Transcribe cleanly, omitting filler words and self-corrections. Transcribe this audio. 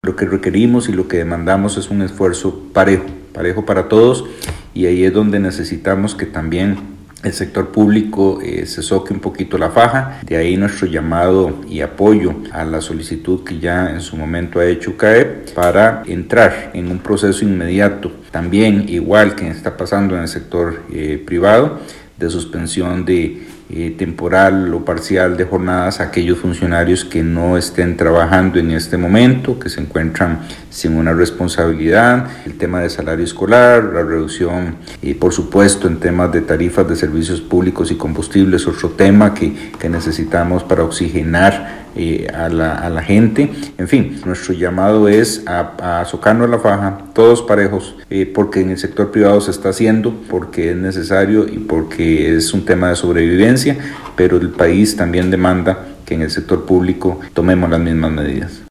Lo que requerimos y lo que demandamos es un esfuerzo parejo para todos, y ahí es donde necesitamos que también el sector público se soque un poquito la faja. De ahí nuestro llamado y apoyo a la solicitud que ya en su momento ha hecho CAEP para entrar en un proceso inmediato, también igual que está pasando en el sector privado, de suspensión de temporal o parcial de jornadas a aquellos funcionarios que no estén trabajando en este momento, que se encuentran sin una responsabilidad, el tema de salario escolar, la reducción, por supuesto, en temas de tarifas de servicios públicos y combustibles, otro tema que necesitamos para oxigenar a la gente. En fin, nuestro llamado es a socarnos la faja, todos parejos, porque en el sector privado se está haciendo, porque es necesario y porque es un tema de sobrevivencia, pero el país también demanda que en el sector público tomemos las mismas medidas.